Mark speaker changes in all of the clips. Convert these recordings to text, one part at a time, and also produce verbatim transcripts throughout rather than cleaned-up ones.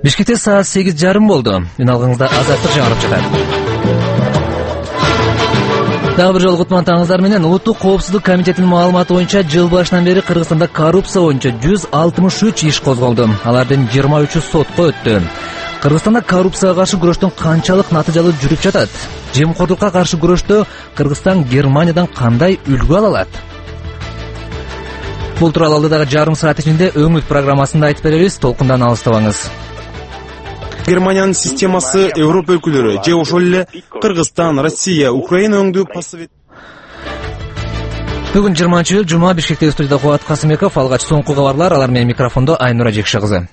Speaker 1: Бишкекте саат сегиз жарым болду. Үналгыңызда азаттык жаңырып жатат. Дагы бир жолу кутмантаңыздар менен Улуттук коопсуздук комитетинин маалыматы боюнча жыл башынан бери Кыргызстанда коррупция боюнча жүз алтымыш үч иш козголду. Алардын жыйырма үчү сотко өттү. Кыргызстанда коррупцияга каршы күрөштүн канчалык натыйжалуу жүрүп жатат? Жемкорлукка каршы күрөштө Кыргызстан Германиядан кандай үлгү ала алат? Бул тууралуу алдыдагы жарым саат ичинде өңүт программасында айтып беребиз. Толкундан алыстабаңыз.
Speaker 2: Германиянын системасы Европа өлкөлөрү же ошол эле Кыргызстан, Россия, Украина өңдүү посовет.
Speaker 1: Бүгүн жыйырманчы июль жума. Бишкектеги студияда Кубат Касымбеков, алгач соңку кабарлар, алар менен микрофондо Айнура Жекши кызы.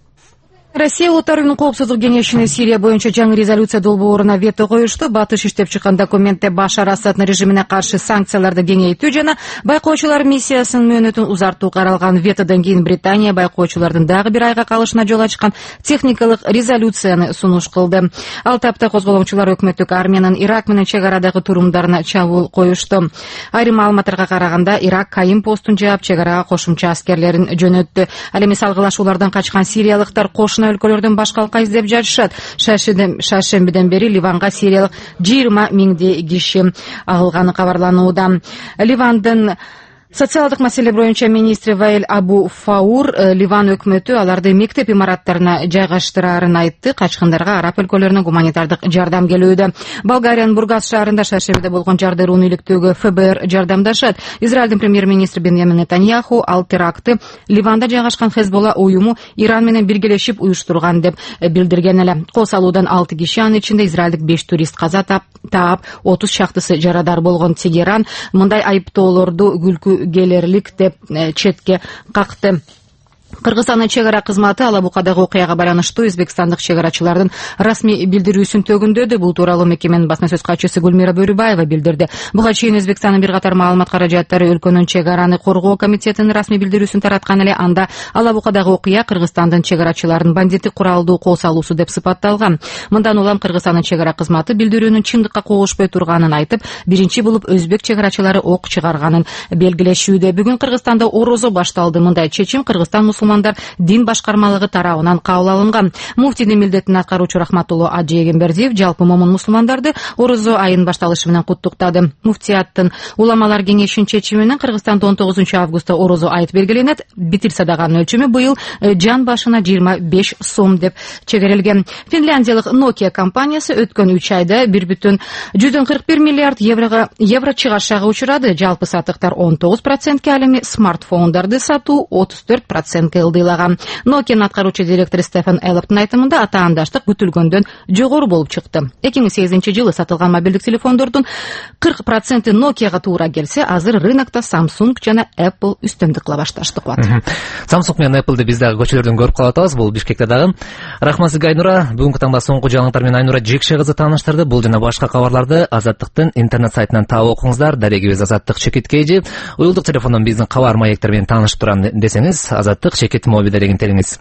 Speaker 3: Россия улуттарынын коопсуздук кеңешине Сирия боюнча жаңы резолюция долбооруна вето коюшту. Батыш иштеп чыккан документте Башар Асаддын режимине каршы санкцияларды кеңейтүү жана байкоочулар миссиясынын мөөнөтүн узартуу каралган. Ветодон кийин Британия байкоочулардын дагы бир айга калышына жол ачкан техникалык резолюцияны сунуш кылды. Ал тапта козголоочулар өкмөттүк армиянын Ирак менен чек арадагы турумдарына чабуул коюшту. Айрым маалыматтарга караганда Ирак Кайым постун жаап, чек арага кошумча аскерлерин жөнөттү. Ал эми салгылашуулардан качкан сириялыктар кошуна өлкөлөрдөн башкалка издеп жатышат. Шаршембиден бери Ливанга сириялык жыйырма миңдей киши агылганы кабарланууда. Ливандын социалдык маселе боюнча министри Ваэль Абу Фаур Ливан өкмөтү аларды мектеп имараттарына жайгаштыраарын айтты. Качкындарга араб өлкөлөрүнөн гуманитардык жардам келүүдө. Болгариянын Бургас шаарында шаршембиде болгон жардырууну иликтөөгө эф бэ эр жардамдашат. Израилдин премьер-министри Беньямин Нетаньяху ал терактты Ливанда жайгашкан Хезболла уюму Иран менен биргелешип уюштурган деп билдирген эле. Кол салуудан алты киши, анын ичинде израилдик беш турист каза таап, отуз шактысы жарадар болгон. Тегеран мындай айыптоолорду күлкү келерлик деп четке какты. Кыргызстандын чек ара кызматы Алабукадагы окуяга байланыштуу өзбекстандык чек арачылардын расмий билдирүүсүн төгүндөдү. Бул тууралуу мекеменин басма сөз катчысы Гүлмира Бөрүбаева билдирди. Буга чейин Өзбекстандын бир катар маалымат каражаттары өлкөнүн чек араны коргоо комитетинин расмий билдирүүсүн тараткан эле. Анда Алабукадагы окуя Кыргызстандын чек арачыларынын бандиттик куралдуу кол салуусу деп сыпатталган. Мындан улам Кыргызстандын чек ара кызматы билдирүүнүн чындыкка когушпой турганын айтып, биринчи болуп өзбек чек арачылары ок чыгарганын белгилешүүдө. Бүгүн Кыргызстанда орозо башталды. Мындай чечим Кыргызстан мусулмандар дин башкармалыгы тарабынан кабыл алынган. Муфтийдин милдетин аткаруучу Рахматулло Ажи Эгембердиев жалпы момун мусулмандарды орозо айынын башталышы менен куттуктады. Муфтияттын уламалар кеңешинин чечими менен Кыргызстанда он тогузунчу августта орозо айыт белгиленет. Битир садаганын өлчөмү быйыл жан башына жыйырма беш сом деп чегерилген. Финляндиялык Nokia компаниясы өткөн үч айда бир бүтүн жүздөн кырк бир миллиард еврого евро чыгашага учурады. Жалпы сатыктар он тогуз процентке, ал эми смартфондарды сатуу отуз төрт процентке ылдыйлаган. Nokia'нын аткаруучу директору Стефан Эллоптун айтымында атаандаштык күтүлгөндөн жогору болуп чыкты. эки миң сегизинчи жылы сатылган мобилдик телефондордун кырк проценти Nokia'га туура келсе, азыр рынокто Samsung жана Apple үстөмдүк кыла башташты.
Speaker 1: Samsung менен Apple'ды биз дагы көчөлөрдөн көрүп калып атабыз. Бул Бишкекте дагы. Рахмат сизге, Айнура. Бүгүнкү таңда соңку жаңылыктар менен Айнура Жекши кызы тааныштырды. Бул жана башка кабарларды Азаттыктын интернет сайтынан таап окуңуздар. Дарегибиз Азаттык Чекит Кейжи. Уюлдук телефондон биздин кабар маектер менен таанышып турам десеңиз, Азаттык Чекит моби деген тереңиз.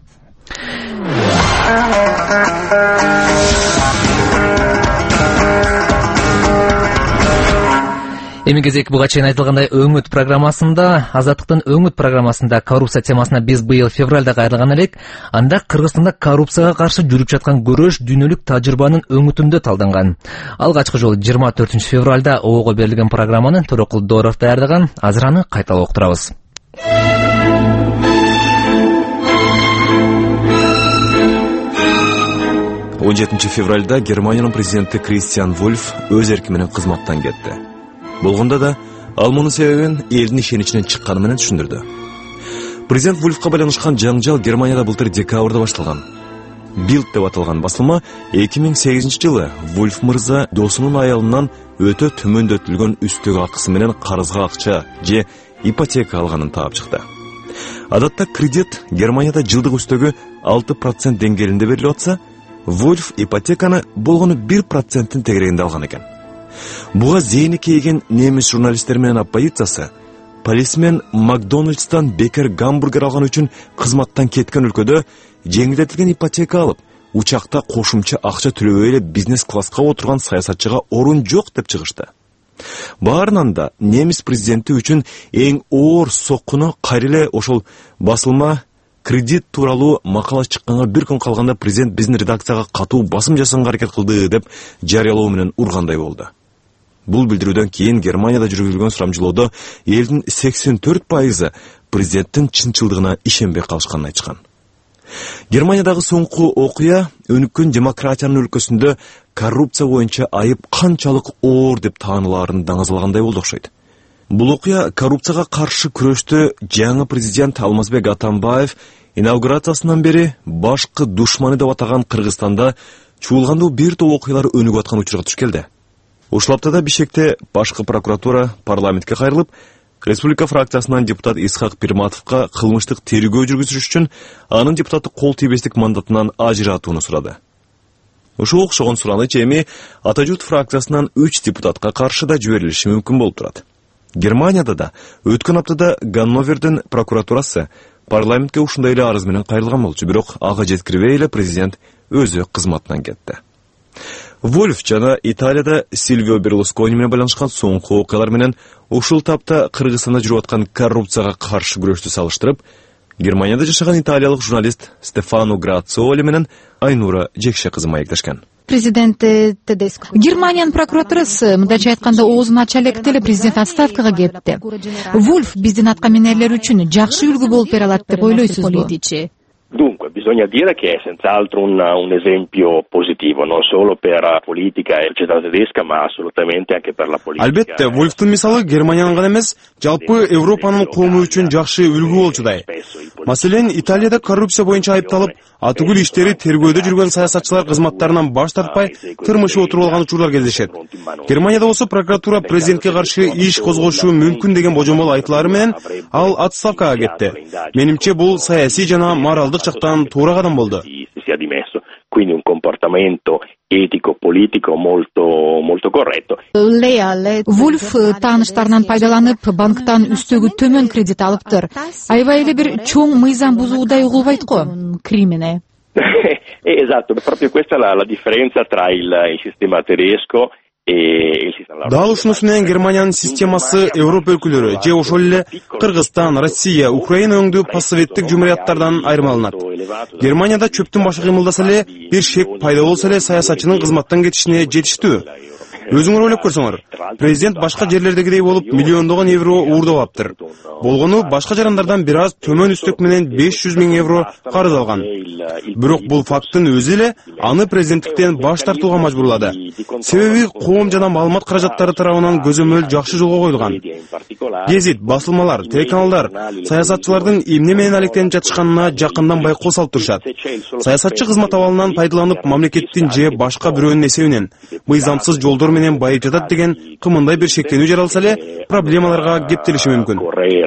Speaker 1: Эми кезек буга чейин айтылгандай өңүт программасында, Азаттыктын өңүт программасында коррупция темасына биз быйыл февралда кайрылган элек. Анда Кыргызстанда коррупцияга каршы жүрүп жаткан көрөш дүйнөлүк тажрыйбанын өңүтүндө талданган. Алгачкы жолу жыйырма төртүнчү февралда ого берилген программаны Турокул Дооров даярдаган. Азыр аны кайталап уктурабыз.
Speaker 2: он жетинчи февралда Германиянын президенти Кристиан Вульф өз эрки менен кызматтан кетти. Болгондо да ал мунун себебин элдин ишеничинен чыкканы менен түшүндүрдү. Президент Вульфка байланышкан жаңжал Германияда былтыр декабрда башталган. Билд деп аталган басылма эки миң сегизинчи жылы Вульф мырза досунун аялынан өтө төмөндөтүлгөн үстөк акысы менен карызга акча же ипотека алганын таап чыкты. Адатта кредит Германияда жылдык үстөгү алты процент деңгээлинде берилип атса, Вульф ипотеканы болгону бир проценттин тегерегинде алган экен. Буга зейни кейген немис журналисттер менен оппозициясы полисмен Макдональдстан бекер гамбургер алган үчүн кызматтан кеткен өлкөдө жеңилдетилген ипотека алып, учакта кошумча акча төлөбөй эле бизнес класска отурган саясатчыга орун жок деп чыгышты. Баарынан да немис президенти үчүн эң оор соккуну кайра эле ошол басылма кредит тууралуу макала чыкканга бир күн калганда президент биздин редакцияга катуу басым жасаганга аракет кылды деп жарыялоо менен ургандай болду. Бул билдирүүдөн кийин Германияда жүргүзүлгөн сурамжылоодо элдин сексен төрт пайызы президенттин чынчылдыгына ишенбей калышканын айтышкан. Германиядагы соңку окуя өнүккөн демократиянын өлкөсүндө коррупция боюнча айып канчалык оор деп таанылаарын даңазалагандай болду окшойт. Бул окуя коррупцияга каршы күрөштө жаңы президент Алмазбек Атамбаев инаугурациясынан бери башкы душманы деп атаган Кыргызстанда чуулгандуу бир топ окуялар өнүгүп аткан учурга туш келди. Ушул аптада Бишкекте башкы прокуратура парламентке кайрылып, Республика фракциясынан депутат Исхак Пирматовго кылмыштык тергөө жүргүзүш үчүн анын депутаттык кол тийбестик мандатынан ажыратууну сурады. Ушул окшогон сураныч эми Атажут фракциясынан үч депутатка каршы да жиберилиши мүмкүн болуп турат. Германияда да өткөн аптада Ганновердин прокуратурасы парламентке ушундай эле арыз менен кайрылган болчу, бирок ага жеткирбей эле президент өзү кызматынан кетти. Вольф жана Италияда Сильвио Берлускони менен байланышкан соңку окуялар менен ушул тапта Кыргызстанда жүрүп аткан коррупцияга каршы күрөштү салыштырып, Германияда жашаган италиялык журналист Стефано Грациоли менен Айнура Жекше кызы маектешкен.
Speaker 3: Президент Тедеско Германиянын прокуратурасы мындайча айтканда оозун ача электе эле президент отставкага кетти. Вольф биздин аткаминерлер үчүн жакшы үлгү болуп бере алат деп ойлойсузбу?
Speaker 4: Dunque, bisogna dire che è senz'altro un, un esempio positivo, non solo per la politica e la società tedesca, ma assolutamente anche per la politica.
Speaker 5: Албетте, Вольфтун мисалы Германиянын гана эмес, жалпы Европанын коому үчүн жакшы үлгү болчудай. Маселен, Италияда коррупция боюнча айыпталып, атүгүл иштери тергөөдө жүргөн саясатчылар кызматтарынан баш тартпай, тырмышып отуруп алган учурлар кездешет. Германияда болсо прокуратура президентке каршы иш козгошу мүмкүн деген божомол айтылары менен ал отставкага кетти. Менимче бул саясий жана моралдык жактан туура кадам болду.
Speaker 4: Quindi un comportamento etico politico molto molto corretto.
Speaker 3: Вольф тааныштарынан пайдаланып, банктан үстөгү төмөн кредит алыптыр. Аябай эле бир чоң мыйзам бузуудай угулбайт го, кримине.
Speaker 4: Esatto, proprio questa è la, la differenza tra il, il sistema tedesco e il sistema.
Speaker 5: Дал ушунусу менен Германиянын системасы Европа өлкөлөрү же ошол эле Кыргызстан, Россия, Украина өңдүү постсоветтик жумурияттардан айырмаланат. Германияда чөптүн башы кыймылдаса эле, бир шек пайда болсо эле саясатчынын кызматтан кетишине жетиштүү. Өзүңөр ойлоп көрсөңөр, президент башка жерлердегидей болуп миллиондогон евро уурдап алыптыр. Болгону башка жарандардан бир аз төмөн үстөк менен беш жүз миң евро карыз алган. Бирок бул факттын өзү эле аны президенттиктен баш тартууга мажбурлады. Себеби коом жана маалымат каражаттары тарабынан көзөмөл жакшы жолго коюлган. Гезит, басылмалар, телеканалдар саясатчылардын эмне менен алектенип жатышканына жакындан байкоо салып турушат. Саясатчы кызмат абалынан пайдаланып мамлекеттин же башка бирөөнүн эсебинен мыйзамсыз жолдор менен байып жатат деген кымындай бир шектенүү жаралса эле проблемаларга кептелиши мүмкүн.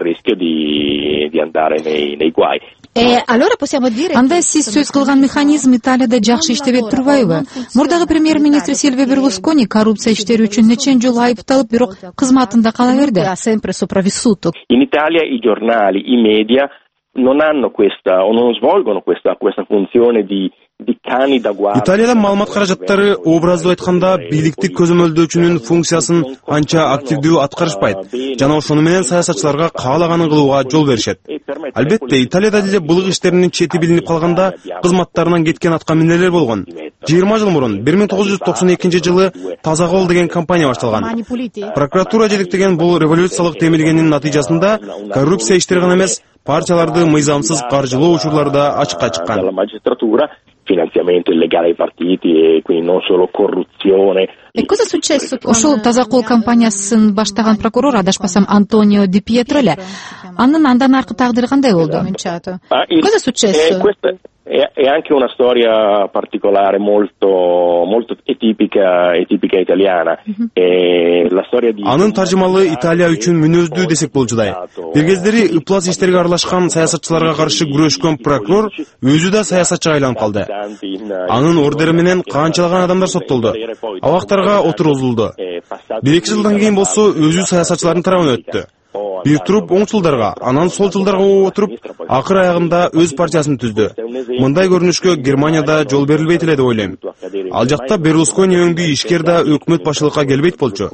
Speaker 3: Анда сиз сөз кылган механизм Италияда жакшы иштебей турбайбы? Мурдагы премьер-министр Сильвио Берлускони коррупция иштери үчүн нечен жолу айыпталып, бирок кызматында кала берди.
Speaker 4: In Italia i giornali, i media non hanno questa o non svolgono questa questa funzione di
Speaker 5: Италияда маалымат каражаттары образдуу айтканда бийликти көзөмөлдөөчүнүн функциясын анча активдүү аткарышпайт жана ошону менен саясатчыларга каалаганын кылууга жол беришет. Албетте, Италияда деле былык иштеринин чети билинип калганда кызматтарынан кеткен аткаминерлер болгон. жыйырма жыл мурун бир миң тогуз жүз токсон экинчи жылы Таза кол деген компания башталган. Прокуратура жетектеген бул революциялык демилгенин натыйжасында коррупция иштери гана эмес, партияларды мыйзамсыз каржылоо учурлары да ачыкка чыккан.
Speaker 4: Finanziamento illegale ai partiti e quindi non solo corruzione.
Speaker 3: Ошол Таза кол компаниясын баштаган прокурор, адашпасам, Антонио Ди Пьетро эле. Анын андан аркы тагдыры кандай болду? Cosa successo?
Speaker 4: È anche una storia particolare molto molto tipica e tipica italiana. E la storia di
Speaker 5: Анын таржымалы Италия үчүн мүнөздүү десек болчудай. Бир кездери ыплас иштерге аралашкан саясатчыларга каршы күрөшкөн прокурор өзү да саясатчыга айланып калды. Анын ордери менен канчалаган адамдар соттолду. Абактарга отургузулду. бир эки жылдан кийин болсо өзү саясатчылардын тарабына өттү. Бир туруп оң жылдарга, анан сол жылдарга отуруп, акыр аягында өз партиясын түздү. Мындай көрүнүшкө Германияда жол берилбейт эле деп ойлойм. Ал жакта Берлускони өңдүү ишкер да өкмөт башчылыкка келбейт болчу.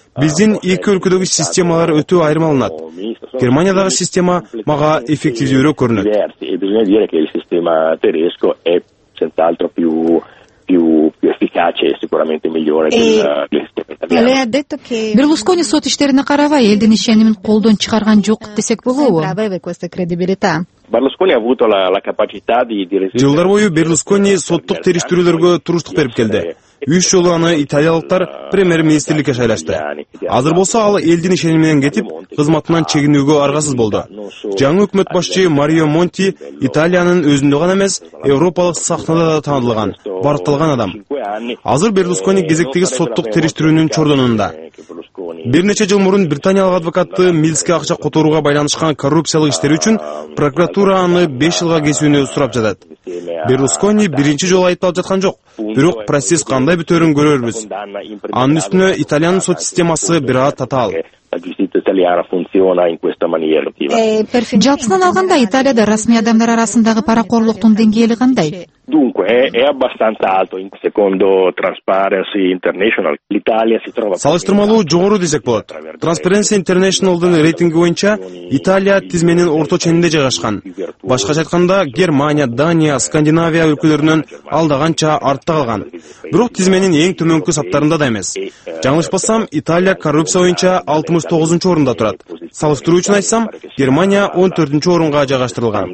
Speaker 5: Биздин эки өлкөдөгү системалар өтө айырмаланат. Германиядагы система мага эффективдүүрөөк көрүнөт.
Speaker 4: Bisogna dire che il sistema tedesco è senz'altro più più più efficace e sicuramente migliore del sistema italiano.
Speaker 6: Lei ha detto che
Speaker 3: Берлускони сот иштерине карабай элдин ишенимин колдон чыгарган жок десек болобу?
Speaker 6: aveva questa credibilità.
Speaker 4: Berlusconi ha avuto la, la capacità di, di resistere.
Speaker 5: Жылдар бою Берлускони соттук териштирүүлөргө туруштук берип келди. Үч жолу аны италиялыктар премьер-министрликке шайлашты. Азыр болсо ал элдин ишеними менен кетип, кызматынан чегинүүгө аргасыз болду. Жаңы өкмөт башчы Марио Монти Италиянын өзүндө гана эмес, европалык сахнада да таанылган, баркталган адам. Азыр Берлускони кезектеги соттук териштирүүнүн чордонунда. Бир нече жыл мурун британиялык адвокаты Милске акча которууга байланышкан коррупциялык иштери үчүн прокуратура аны беш жылга кесүүнү сурап жатат. Берлускони биринчи жолу айыпталып жаткан жок, бирок процесс кандай бүтөөрүн көрөрбүз. Анын үстүнө Италиянын сот системасы бир аз татаал.
Speaker 4: La giustizia italiana funziona in questa maniera.
Speaker 3: Жалпысынан алганда Италияда расмий адамдар арасындагы паракорлуктун деңгээли кандай?
Speaker 4: Dunque è, è abbastanza alto. Secondo Transparency International l'Italia si trova
Speaker 5: Салыштырмалуу жогору десек болот. Transparency International'дын рейтинги боюнча Италия тизменин орто ченинде жайгашкан. Башкача айтканда Германия, Дания, Скандинавия өлкөлөрүнөн алдаганча артта калган. Бирок тизменин эң төмөнкү саптарында да эмес. Жаңылышпасам, Италия коррупция боюнча алтымыш тогузунчу орунда турат. Салыштыруу үчүн айтсам, Германия он төртүнчү орунга жайгаштырылган.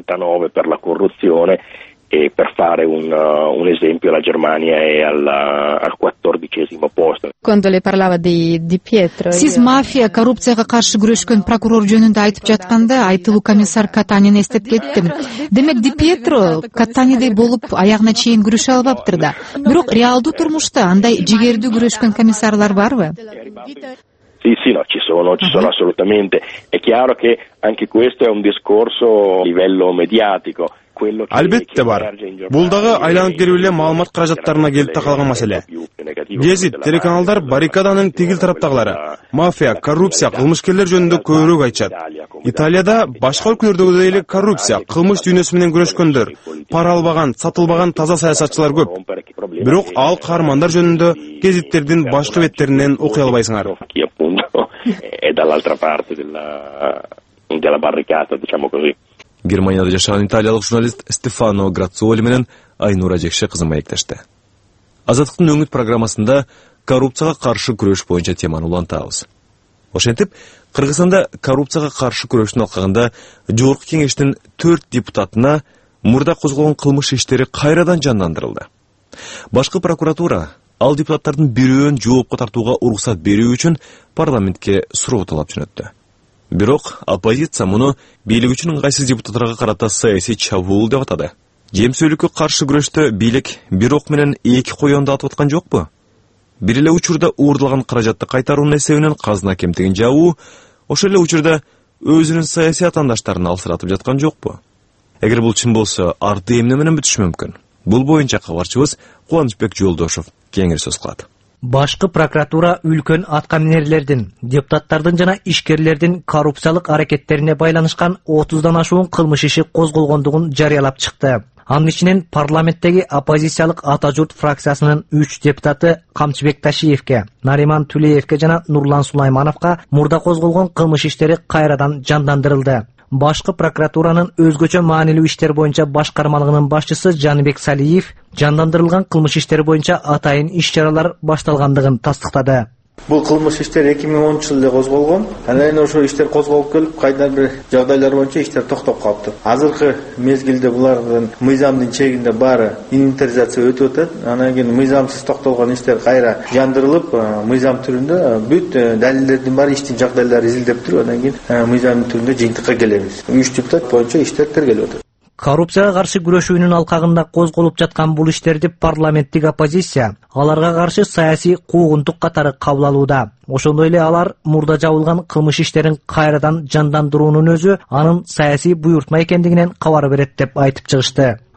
Speaker 4: E per fare un, uh, un esempio la Germania è al, al quattordicesimo posto.
Speaker 6: Quando lei parlava di, di Pietro.
Speaker 3: Сиз мафия, коррупцияга каршы күрөшкөн прокурор жөнүндө айтып жатканда, айтылуу комиссар Катанини эстеп кеттим. Демек Ди Пьетро Катанидей болуп аягына чейин күрөшө албаптыр да. Бирок реалдуу турмушта андай жигердүү күрөшкөн комиссарлар барбы?
Speaker 4: Sì, sì, no, ci sono, ci sono assolutamente. È chiaro che anche questo è un discorso a livello mediatico.
Speaker 5: Албетте бар. Бул дагы айланып келип эле маалымат каражаттарына келип такалган маселе. Гезит, телеканалдар баррикаданын тигил тараптагылары, мафия, коррупция, кылмышкерлер жөнүндө көбүрөөк айтышат. Италияда башка өлкөлөрдөгүдөй эле коррупция, кылмыш дүйнөсү менен күрөшкөндөр, пара албаган, сатылбаган таза саясатчылар көп. Бирок ал каармандар жөнүндө гезиттердин башкы беттеринен окуй албайсыңар.
Speaker 4: È dall'altra parte della della barricata, diciamo così.
Speaker 2: Германияда жашаган италиялык журналист Стефано Грациоли менен Айнура Жекше кызы маектешти. Азаттыктын өңүт программасында коррупцияга каршы күрөш боюнча теманы улантабыз. Ошентип, Кыргызстанда коррупцияга каршы күрөштүн алкагында Жогорку кеңештин төрт депутатына мурда козголгон кылмыш иштери кайрадан жандандырылды. Башкы прокуратура ал депутаттардын бирөөн жоопко тартууга уруксат берүү үчүн парламентке суроо талап жөнөттү. Бирок оппозиция муну бийлик үчүн ыңгайсыз депутаттарга карата саясий чабуул деп атады. Жемсөөлүккө каршы күрөштө бийлик бир ок менен эки коёнду атып аткан жокпу? Бир эле учурда уурдалган каражатты кайтаруунун эсебинен казына кемтигин жабуу, ошол эле учурда өзүнүн саясий атаандаштарын алсыратып жаткан жокпу? Эгер бул чын болсо, арты эмне менен бүтүшү мүмкүн? Бул боюнча кабарчыбыз Кубанычбек Жолдошов кеңири сөз кылат.
Speaker 1: Башкы прокуратура үлкөн аткаминерлердин, депутаттардын жана ишкерлердин коррупциялык аракеттерине байланышкан отуздан ашуун кылмыш иши козголгондугун жарыялап чыкты. Анын ичинен парламенттеги оппозициялык Ата журт фракциясынын үч депутаты Камчыбек Ташиевке, Нариман Тулеевке жана Нурлан Сулаймановго мурда козголгон кылмыш иштери кайрадан жандандырылды. Башкы прокуратуранын өзгөчө маанилүү иштер боюнча башкармалыгынын башчысы Жаныбек Салиев жандандырылган кылмыш иштери боюнча атайын иш-чаралар башталгандыгын тастыктады.
Speaker 7: Бул кылмыш иштер эки миң онунчу жылда козголгон. Анан ошо иштер козголуп келип, кайдан бир жагдайлар боюнча иштер токтоп калыптыр. Азыркы мезгилде булардын мыйзамдын чегинде баары инвентаризация өтүп атат. Анан кийин мыйзамсыз токтолгон иштер кайра жандырылып, мыйзам түрүндө бүт далилдердин баары иштин жагдайлары изилдеп туруп, анан кийин мыйзам түрүндө жыйынтыкка келебиз. үч депутат боюнча иштер тергелип атат.
Speaker 1: Коррупцияга каршы күрөшүүнүн алкагында козголуп жаткан бул иштерди парламенттик оппозиция аларга каршы саясий куугунтук катары кабыл алууда. Ошондой эле алар мурда жабылган кылмыш иштерин кайрадан жандандыруунун өзү анын саясий буйртма экендигинен кабар берет деп айтып чыгышты.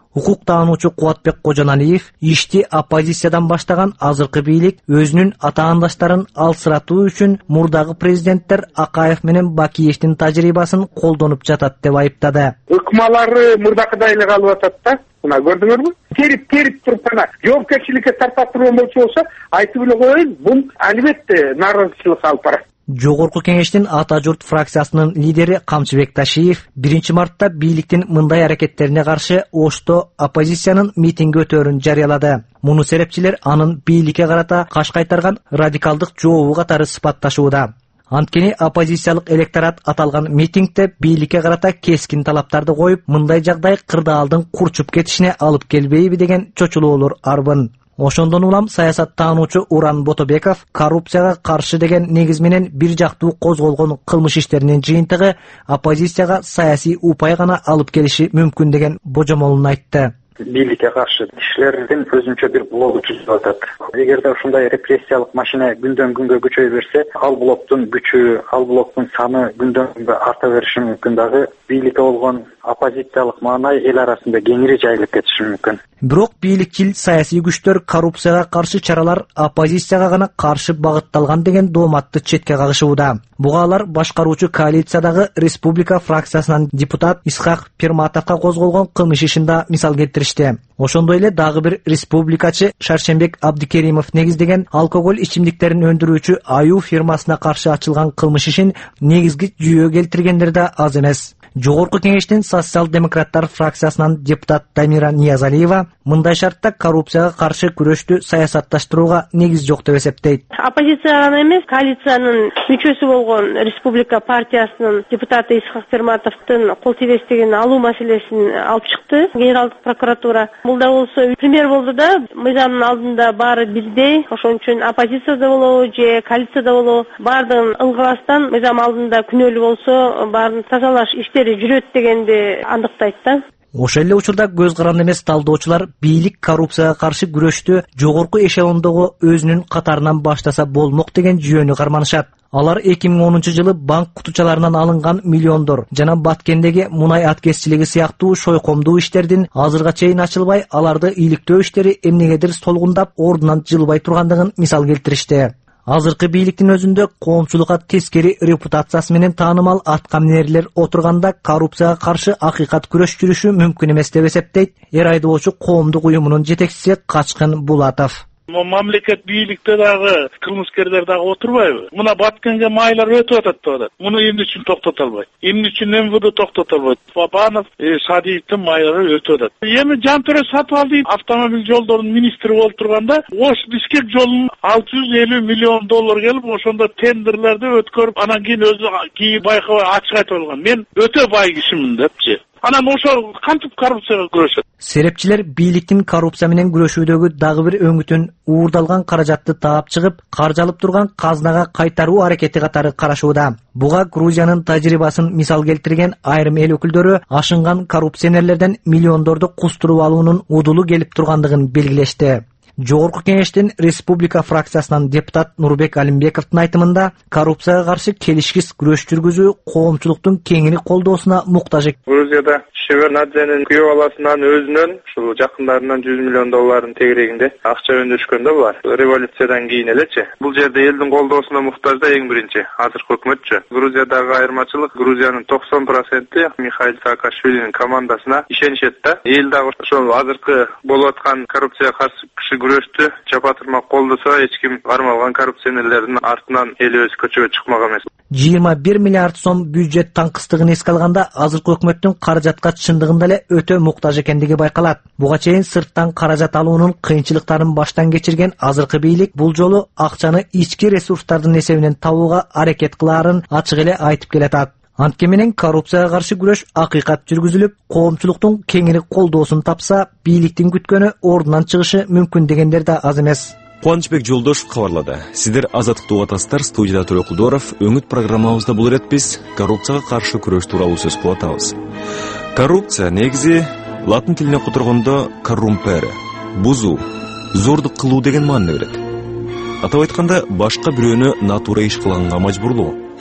Speaker 1: укук таануучу Кубатбек Кожоналиев ишти оппозициядан баштаган азыркы бийлик өзүнүн атаандаштарын алсыратуу үчүн мурдагы президенттер Акаев менен Бакиевдин тажрыйбасын колдонуп жатат деп айыптады.
Speaker 8: Ыкмалары мурдакыдай эле калып атат да. Мына көрдүңөрбү? Терип терип туруп гана жоопкерчиликке тартап турган болчу болсо айтып эле коеюн, бул албетте нааразычылыкка алып барат.
Speaker 1: Жогорку кеңештин Ата журт фракциясынын лидери Камчыбек Ташиев биринчи мартта бийликтин мындай аракеттерине каршы Ошто оппозициянын митинги өтөөрүн жарыялады. Муну серепчилер анын бийликке карата каш кайтарган радикалдык жообу катары сыпатташууда. Анткени оппозициялык электорат аталган митингде бийликке карата кескин талаптарды коюп, мындай жагдай кырдаалдын курчуп кетишине алып келбейби деген чочулоолор арбын. Ошондон улам саясат таануучу Уран Ботобеков коррупцияга каршы деген негиз менен бир жактуу козголгон кылмыш иштеринин жыйынтыгы оппозицияга саясий упай гана алып келиши мүмкүн деген божомолун айтты.
Speaker 9: Бийликке каршы кишилердин өзүнчө бир блогу түзүлүп атат. Эгерде ушундай репрессиялык машина күндөн күнгө күчөй берсе, ал блоктун күчү, ал блоктун саны күндөн күнгө арта бериши мүмкүн. Дагы бийликке болгон оппозициялык маанай эл арасында кеңири жайылып кетиши мүмкүн.
Speaker 1: Бирок бийликчил саясий күчтөр коррупцияга каршы чаралар оппозицияга гана каршы багытталган деген дооматты четке кагышууда. Буга алар башкаруучу коалициядагы республика фракциясынан депутат Исхак Перматовго козголгон кылмыш ишинде мисал келтиришти. Ошондой эле дагы бир республикачы Шаршембек Абдикеримов негиздеген алкоголь ичимдиктерин өндүрүүчү Аю фирмасына каршы ачылган кылмыш ишин негизги жүйө келтиргендер да аз эмес. Жогорку кеңештин социал-демократтар фракциясынан депутат Дамира Ниязалиева мындай шартта коррупцияга каршы күрөштү саясатташтырууга негиз жок деп эсептейт.
Speaker 10: Оппозиция гана эмес, коалициянын мүчөсү болгон Республика партиясынын депутаты Исхак Перматовдун кол тийбестигин алуу маселесин алып чыкты Генералдык прокуратура. Бул да болсо пример болду да, мыйзамдын алдында баары бирдей, ошон үчүн оппозицияда болобу же коалицияда болобу баардыгын ыңгырастан мыйзам алдында күнөөлүү болсо баарын тазалаш иштери жүрөт дегенди андыктайт да.
Speaker 1: Ошол эле учурда көз каранды эмес талдоочулар бийлик коррупцияга каршы күрөштү жогорку эшелондогу өзүнүн катарынан баштаса болмок деген жүйөнү карманышат. Алар эки миң онунчу жылы банк кутучаларынан алынган миллиондор жана Баткендеги мунай аткезчилиги сыяктуу шойкомдуу иштердин азырга чейин ачылбай, аларды иликтөө иштери эмнегедир солгундап ордунан жылбай тургандыгын мисал келтиришти. Азыркы бийликтин өзүндө коомчулукка тескери репутациясы менен таанымал аткаминерлер отурганда коррупцияга каршы акыйкат күрөш жүрүшү мүмкүн эмес деп эсептейт эр айдоочу коомдук уюмунун жетекчиси Качкын Булатов.
Speaker 11: Мамлекет бийликте дагы кылмыскерлер дагы отурбайбы? Мына Баткенге майлар өтүп атат деп атат. Муну эмне үчүн токтото албайт? Эмне үчүн эм вэ дэ токтото албайт? Бабанов, Садиевдин майлары өтүп атат. Эми Жантөре Сатыбалдиев автомобиль жолдорунун министри болуп турганда, Ош Бишкек жолунун алты жүз элүү миллион доллар келип, ошондо тендерлерди өткөрүп, анан кийин өзү кийин байкабай ачык айтып алган. Мен өтө бай кишимин депчи. Анан ошо кантип коррупцияга күрөшөт?
Speaker 1: Серепчилер бийликтин коррупция менен күрөшүүдөгү дагы бир өңүтүн уурдалган каражатты таап чыгып, каржалып турган казнага кайтаруу аракети катары карашууда. Буга Грузиянын тажрыйбасын мисал келтирген айрым эл өкүлдөрү ашынган коррупционерлерден миллиондорду кустуруп алуунун удулу келип тургандыгын белгилешти. Жогорку кеңештин республика фракциясынан депутат Нурбек Алимбековдун айтымында коррупцияга каршы келишкис күрөш жүргүзүү коомчулуктун кеңири колдоосуна муктаж.
Speaker 12: Грузияда Шеварднадзенин күйөө баласынан өзүнөн ушул жакындарынан жүз миллион доллардын тегерегинде акча өндүрүшкөн да булар. Революциядан кийин элечи. Бул жерде элдин колдоосуна муктаж да эң биринчи азыркы өкмөтчү. Грузиядагы айырмачылык Грузиянын токсон проценти Михаил Саакашвилинин командасына ишенишет да. Эл дагы ошол азыркы болуп аткан коррупцияга каршы киши күрөштү чапа турмак колдосо эч ким кармалган коррупционерлердин артынан элибиз көчөгө чыкмак эмес.
Speaker 1: жыйырма бир миллиард сом бюджет таңкыстыгын эске алганда азыркы өкмөттүн каражатка чындыгында эле өтө муктаж экендиги байкалат. Буга чейин сырттан каражат алуунун кыйынчылыктарын баштан кечирген азыркы бийлик бул жолу акчаны ички ресурстардын эсебинен табууга аракет кылаарын ачык эле айтып келатат. Антке менен коррупцияга каршы күрөш акыйкат жүргүзүлүп, коомчулуктун кеңири колдоосун тапса, бийликтин күткөнү ордунан чыгышы мүмкүн дегендер да аз эмес.
Speaker 2: Кубанычбек Жолдошев кабарлады. Сиздер Азаттыкты угуп атасыздар. Студияда Төрө Кулдоров. Өңүт программабызда бул ирет биз коррупцияга каршы күрөш тууралуу сөз кылып атабыз. Коррупция негизи латын тилине которгондо коррумпере, бузуу, зордук кылуу деген маани берет. Атап айтканда, башка бирөөнү натура иш кылганга мажбурлоо.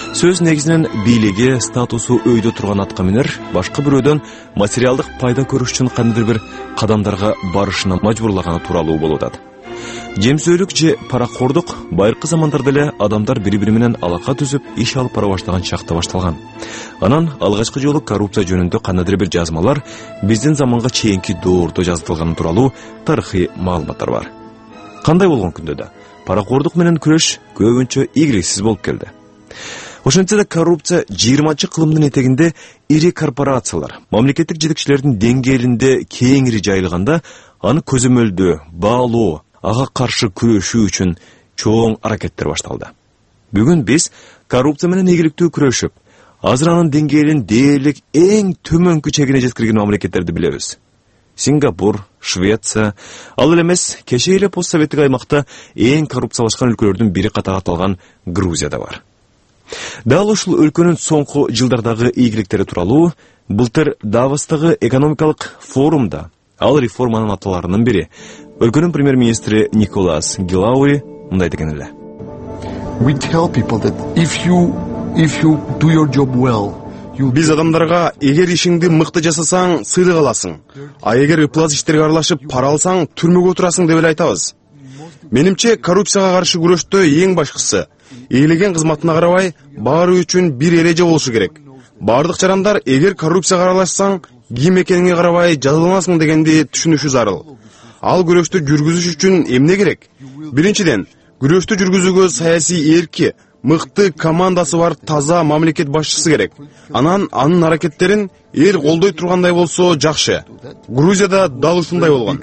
Speaker 2: Сөз негизинен бийлиги, статусу өйдө турган аткаминер башка бирөөдөн материалдык пайда көрүш үчүн кандайдыр бир кадамдарга барышына мажбурлаганы тууралуу болуп атат. Жемсөөлүк же паракордук байыркы замандарда эле адамдар бири-бири менен алака түзүп иш алып бара баштаган чакта башталган. Анан алгачкы жолу коррупция жөнүндө кандайдыр бир жазмалар биздин заманга чейинки доордо жазылганы тууралуу тарыхый маалыматтар бар. Кандай болгон күндө да паракордук менен күрөш көбүнчө ийгиликсиз болуп келди. Ошентсе да коррупция жыйырманчы кылымдын этегинде ири корпорациялар, мамлекеттик жетекчилердин деңгээлинде кеңири жайылганда, аны көзөмөлдөө, баалоо, ага каршы күрөшүү үчүн чоң аракеттер башталды. Бүгүн биз коррупция менен ийгиликтүү күрөшүп, азыр анын деңгээлин дээрлик эң төмөнкү чегине жеткирген мамлекеттерди билебиз. Сингапур, Швеция, ал эле эмес, кечээ эле постсоветтик аймакта эң коррупциялашкан өлкөлөрдүн бири катары аталган Грузия да бар. Дал ушул өлкөнүн соңку жылдардагы ийгиликтери тууралуу былтыр Давостагы экономикалык форумда ал реформанын аталарынын бири өлкөнүн премьер-министри Николас Гилаури мындай деген эле.
Speaker 13: We tell people that if you if you do your job well,
Speaker 5: биз адамдарга эгер ишиңди мыкты жасасаң сыйлык аласың, а эгер ыплас иштерге аралашып пара алсаң түрмөгө отурасың деп эле айтабыз. Менимче коррупцияга каршы күрөштө эң башкысы ээлеген кызматына карабай баары үчүн бир эреже болушу керек. Бардык жарандар эгер коррупцияга аралашсаң ким экениңе карабай жазаланасың дегенди түшүнүшү зарыл. Ал күрөштү жүргүзүш үчүн эмне керек? Биринчиден, күрөштү жүргүзүүгө саясий эрки, мыкты командасы бар таза мамлекет башчысы керек. Анан анын аракеттерин эл колдой тургандай болсо жакшы. Грузияда дал ушундай болгон.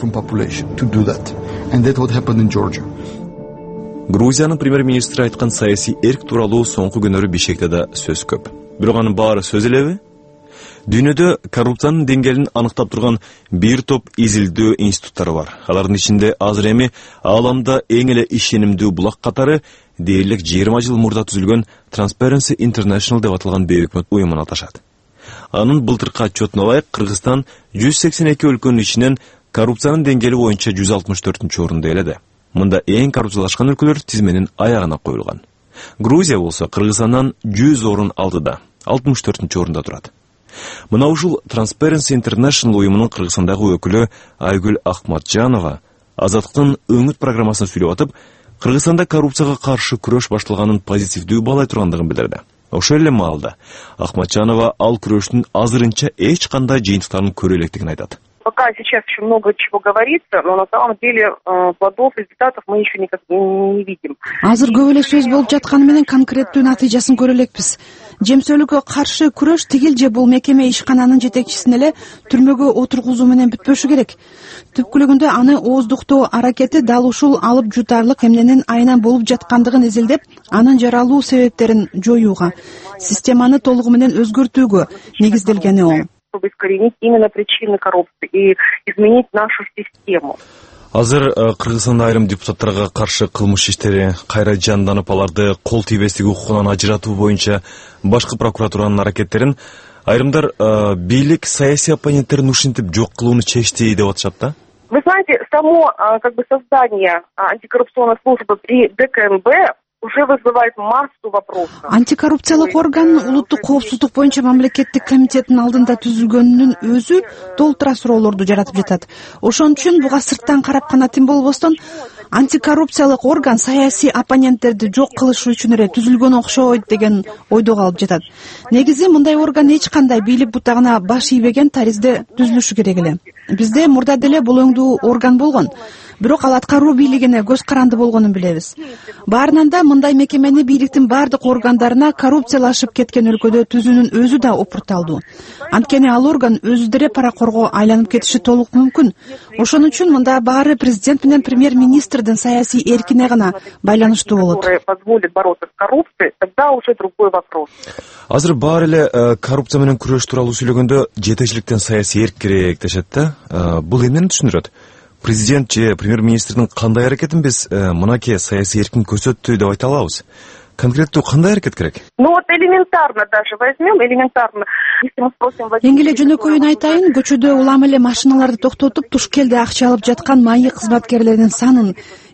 Speaker 2: Грузиянын премьер-министри айткан саясий эрк тууралуу соңку күнөрү Бишкекте да сөз көп. Бирок анын баары сөз элеби? Дүйнөдө коррупциянын деңгээлин аныктап турган бир топ изилдөө институттары бар. Алардын ичинде азыр эми ааламда эң эле ишенимдүү булак катары дээрлик жыйырма жыл мурда түзүлгөн Transparency International деп аталган бейөкмөт уюмун аташат. Анын былтыркы отчетуна ылайык Кыргызстан жүз сексен эки өлкөнүн ичинен коррупциянын деңгээли боюнча жүз алтымыш төртүнчү орунду ээледи. Мында эң коррупциялашкан өлкөлөр тизменин аягына коюлган. Грузия болсо Кыргызстандан жүз орун алдыда, алтымыш төртүнчү орунда турат. Мына ушул Transparency International уюмунун Кыргызстандагы өкүлү Айгүл Ахматжанова Азаттыктын өңүт программасына сүйлөп атып, Кыргызстанда коррупцияга каршы күрөш башталганын позитивдүү баалай тургандыгын билдирди. Ошол эле маалда Ахматжанова ал күрөштүн азырынча эч кандай жыйынтыктарын көрө электигин айтат.
Speaker 14: Пока сейчас еще много чего говорится, но на самом деле плодов, результатов мы еще никак не видим.
Speaker 3: Азыр көп эле сөз болуп жатканы менен конкреттүү натыйжасын көрө элекпиз. Жемсөөлүккө каршы күрөш тигил же бул мекеме ишкананын жетекчисин эле түрмөгө отургузуу менен бүтпөшү керек. Түпкүлүгүндө аны ооздуктоо аракети дал ушул алып жутарлык эмненин айынан болуп жаткандыгын изилдеп, анын жаралуу себептерин жоюуга, системаны толугу менен өзгөртүүгө негизделгени оң.
Speaker 14: Чтобы искоренить именно причины коррупции и изменить нашу систему.
Speaker 2: Азыр Кыргызстанда айрым депутаттарга каршы кылмыш иштери кайра жанданып, аларды кол тийбестик укугунан ажыратуу боюнча башкы прокуратуранын аракеттерин айрымдар бийлик саясий оппоненттерин ушинтип жок кылууну чечти деп атышат да.
Speaker 14: Вы знаете, само как бы создание антикоррупционной службы при ДКНБ уже вызывает массу вопросов.
Speaker 3: Антикоррупциялык орган улуттук коопсуздук боюнча мамлекеттик комитеттин алдында түзүлгөнүнүн өзү толтура суроолорду жаратып жатат. Ошон үчүн буга сырттан карап гана тим болбостон, антикоррупциялык орган саясий оппоненттерди жок кылыш үчүн эле түзүлгөн окшойт деген ойдо калып жатат. Негизи мындай орган эч кандай бийлик бутагына баш ийбеген таризде түзүлүшү керек эле. Бизде мурда деле бул өңдүү орган болгон. Бирок ал аткаруу бийлигине көз каранды болгонун билебиз. Баарынан да мындай мекемени бийликтин бардык органдарына коррупциялашып кеткен өлкөдө түзүүнүн өзү да опурталдуу. Анткени ал орган өзү деле паракорго айланып кетиши толук мүмкүн. Ошон үчүн мында баары президент менен премьер-министрдин саясий эркине гана байланыштуу болот.
Speaker 14: Позволит бороться с коррупцией, тогда уже другой вопрос.
Speaker 2: Азыр баары эле коррупция менен күрөш тууралуу сүйлөгөндө жетекчиликтен саясий эрк керек дешет да. Бул эмнени түшүндүрөт? Президент же премьер-министрдин кандай аракетин биз мынакей саясий эркин көрсөттү деп айта алабыз? Конкреттүү кандай аракет керек?
Speaker 14: Ну вот элементарно даже возьмем, элементарно. Если мы спросим...
Speaker 3: Эң эле жөнөкөйүн айтайын, көчөдө улам эле машиналарды токтотуп туш келде акча алып жаткан маек кызматкерлеринин санын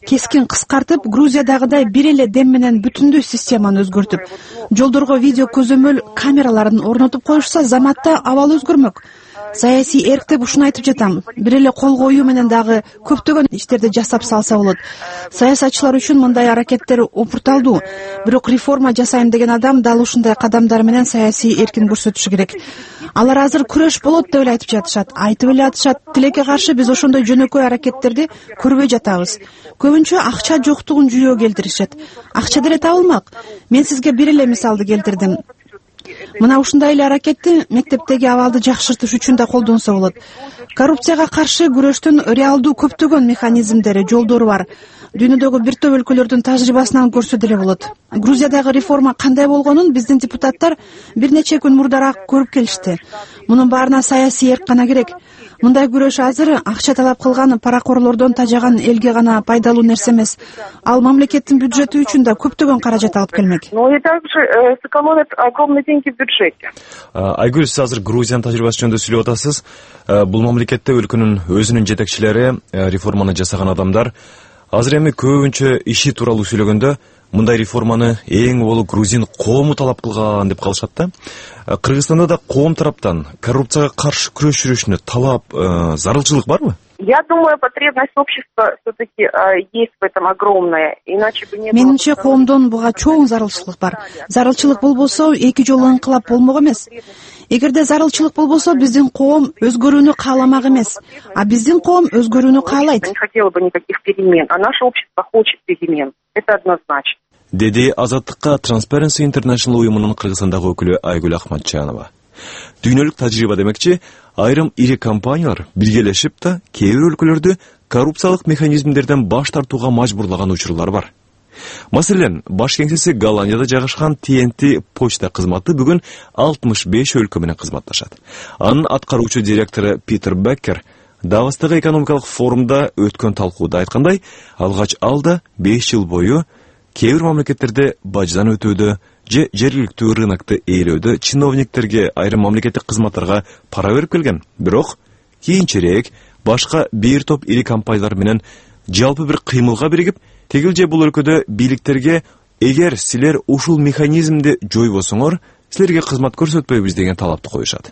Speaker 15: кескин кыскартып, Грузиядагыдай бир эле дем менен бүтүндөй системаны өзгөртүп, жолдорго видео көзөмөл камераларын орнотуп коюшса, заматта абал өзгөрмөк. Саясий эрк деп ушуну айтып жатам. Бир эле кол коюу менен дагы көптөгөн иштерди жасап салса болот. Саясатчылар үчүн мындай аракеттер опурталдуу. Бирок реформа жасайм деген адам дал ушундай кадамдар менен саясий эркин көрсөтүшү керек. Алар азыр күрөш болот деп эле айтып жатышат. Айтып эле атышат. Тилекке каршы биз ошондой жөнөкөй аракеттерди көрбөй жатабыз. Көбүнчө акча жоктугун жүйөө келтиришет. Акча деле табылмак. Мен сизге бир эле мисалды келтирдим. Мына ушундай эле аракетти мектептеги абалды жакшыртыш үчүн да колдонсо болот. Коррупцияга каршы күрөштүн реалдуу көптөгөн механизмдери, жолдору бар. Дүйнөдөгү бир топ өлкөлөрдүн тажрыйбасынан көрсө деле болот. Грузиядагы реформа кандай болгонун биздин депутаттар бир нече күн мурдараак көрүп келишти. Мунун баарына саясий эрк гана керек. Мындай күрөш азыр акча талап кылган паракорлордон тажаган элге гана пайдалуу нерсе эмес. Ал мамлекеттин бюджети үчүн да көптөгөн каражат алып келмек.
Speaker 14: Но и также сэкономят огромные деньги в бюджете.
Speaker 2: Айгүл, сиз азыр Грузиянын тажрыйбасы жөнүндө сүйлөп атасыз. Бул мамлекетте өлкөнүн өзүнүн жетекчилери, реформаны жасаган адамдар азыр эми көбүнчө иши тууралуу сүйлөгөндө мындай реформаны эң болу грузин коому талап кылган деп калышат да. Кыргызстанда да коом тараптан коррупцияга каршы күрөш жүрүшүнө талап, зарылчылык барбы?
Speaker 14: Я думаю, потребность общества все-таки есть в этом огромная, иначе бы не было...
Speaker 15: Менимче коомдон буга чоң зарылчылык бар. Зарылчылык болбосо эки жолу ыңкылап болмок эмес. Эгерде зарылчылык болбосо биздин коом өзгөрүүнү кааламак эмес, а биздин коом өзгөрүүнү каалайт.
Speaker 14: Не хотела бы никаких перемен, а наше общество хочет перемен. Это однозначно.
Speaker 2: Деди Азаттыкка Transparency International уюмунун Кыргызстандагы өкүлү Айгүл Ахматжанова. Дүйнөлүк тажрыйба демекчи, айрым ири компаниялар биргелешип да кээ бир өлкөлөрдү коррупциялык механизмдерден баш тартууга мажбурлаган учурлар бар. Маселен, баш кеңсеси Голландияда жайгашкан Ти Эн Ти почта кызматы бүгүн алтымыш беш өлкө менен кызматташат. Анын аткаруучу директору Питер Беккер Давостагы экономикалык форумда өткөн талкууда айткандай, алгач алда беш жыл бою кээ бир мамлекеттерде баждан өтүүдө же жергиликтүү рынокты ээлөөдө чиновниктерге, айрым мамлекеттик кызматтарга пара берип келген. Бирок кийинчерээк башка бир топ ири компаниялар менен жалпы бир кыймылга биригип, тегил же бул өлкөдө бийликтерге эгер силер ушул механизмди жойбосоңор, силерге кызмат көрсөтпөйбүз деген талапты коюшат.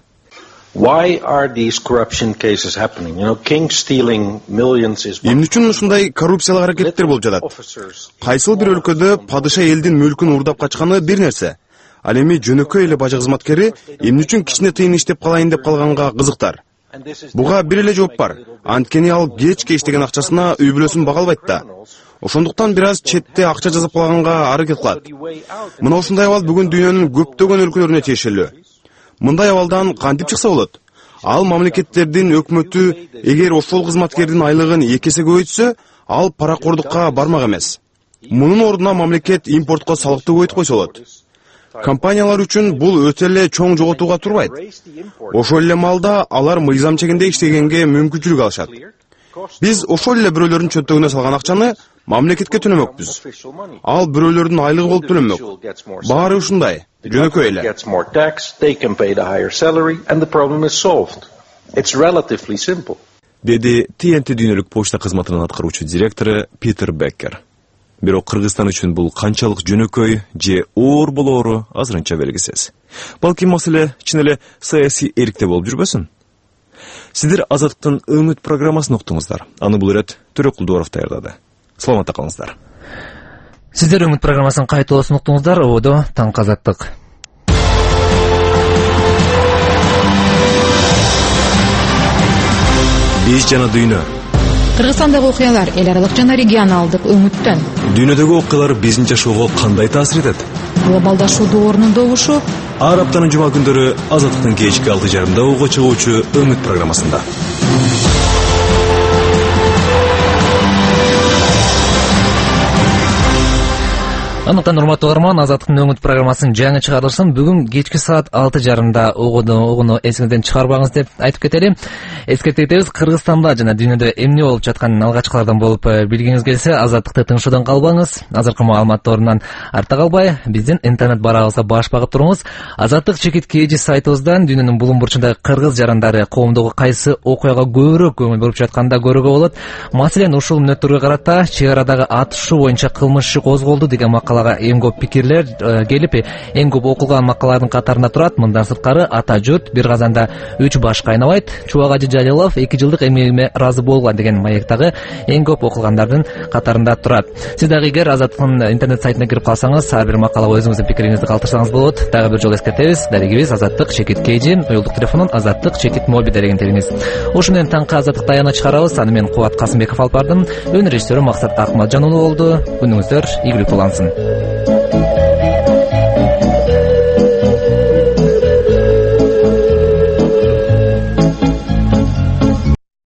Speaker 16: Why are these corruption cases happening? You know, king stealing millions is...
Speaker 5: Эмне үчүн ушундай коррупциялык аракеттер болуп жатат? Кайсыл бир өлкөдө падыша элдин мүлкүн урдап качканы бир нерсе. Ал эми жөнөкөй эле бажы кызматкери эмне үчүн кичине тыйын иштеп калайын деп калганга кызыктар. Буга бир эле жооп бар. Анткени ал кечке иштеген акчасына үй бүлөсүн бага албайт да. Ошондуктан бир аз четте акча жазып калганга аракет кылат. Мына ушундай абал бүгүн дүйнөнүн көптөгөн өлкөлөрүнө тиешелүү. Мындай абалдан кантип чыкса болот? Ал мамлекеттердин өкмөтү эгер ошол кызматкердин айлыгын эки эсе көбөйтсө, ал паракордукка бармак эмес. Мунун ордуна мамлекет импортко салыкты көбөйтүп койсо болот. Компаниялар үчүн бул өтө эле чоң жоготууга турбайт. Ошол эле маалда алар мыйзам чегинде иштегенге мүмкүнчүлүк алышат. Биз ошол эле бирөөлөрдүн чөтөгүнө салган акчаны мамлекетке төлөмөкпүз. Ал бирөөлөрдүн айлыгы болуп төлөнмөк. Баары ушундай. Жөнөкөй эле.
Speaker 2: Деди Ти Эн Ти дүйнөлүк почта кызматынын аткаруучу директору Питер Беккер. Бирок Кыргызстан үчүн бул канчалык жөнөкөй же оор болоору азырынча белгисиз. Балким маселе чын эле саясий эркте болуп жүрбөсүн. Сиздер Азаттыктын Үмүт программасын уктуңуздар. Аны бул ирет Төрөкулдууров даярдады. Саламатта калыңыздар.
Speaker 1: Сиздер Үмүт программасын кайталоосын уктуңуздар. Ободо Таңкы Азаттык.
Speaker 2: Биз жана дүйнө.
Speaker 3: Кыргызстандагы окуялар эл аралык жана регионалдык Үмүттөн.
Speaker 2: Дүйнөдөгү окуялар биздин жашоого кандай таасир этет?
Speaker 3: Глобалдашуудун орнундогушу.
Speaker 2: Ар аптанын жума күндөрү Азаттыктын кечки алты жарымда угуу чыгуучу Үмүт программасында.
Speaker 1: Андыктан урматтуу угарман, Азаттыктын өңүт программасынын жаңы чыгарылышын бүгүн кечки саат алты жарымда угууну эсиңизден чыгарбаңыз деп айтып кетели. Эскертип кетебиз, Кыргызстанда жана дүйнөдө эмне болуп жатканын алгачкылардан болуп билгиңиз келсе, Азаттыкты тыңшуудан калбаңыз. Азыркы маалыматтарынан артта калбай, биздин интернет барагыбызга баш багып туруңуз. Азаттык чекит kg сайтыбыздан дүйнөнүн булуң бурчундагы кыргыз жарандары коомдогу кайсы окуяга көбүрөөк көңүл буруп жатканда көрүүгө болот. Маселен, ушул мүнөттөргө карата чек арадагы атышуу боюнча кылмыш иши козголду деген макалага эң көп пикирлер келип, эң көп окулган макалалардын катарында турат. Мындан сырткары ата журт бир казанда үч баш кайнабайт, Чубак Ажы Жалилов эки жылдык эмгегиме ыраазы болгон деген маектагы эң көп окулгандардын катарында турат. Сиз дагы эгер Азаттыктын интернет сайтына кирип калсаңыз, ар бир макалага өзүңүздүн пикириңизди калтырсаңыз болот. Дагы бир жолу эскертебиз, дарегибиз Азаттык чекит kg, уюлдук телефонун Азаттык чекит моби деген тереңиз. Ошо менен таңкы Азаттыкты аяна чыгарабыз. Аны мен Кубат Касымбеков алып бардым. Өн режиссеру Максат Акматжан уулу болду. Күнүңүздөр ийгиликтүү улансын.